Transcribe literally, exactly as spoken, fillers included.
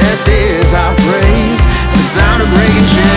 best is our praise. It's the sound of breaking chains.